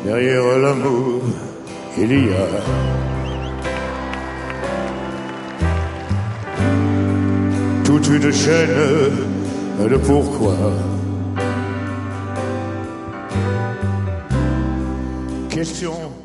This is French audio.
derrière l'amour, il y a toute une chaîne de pourquoi. Question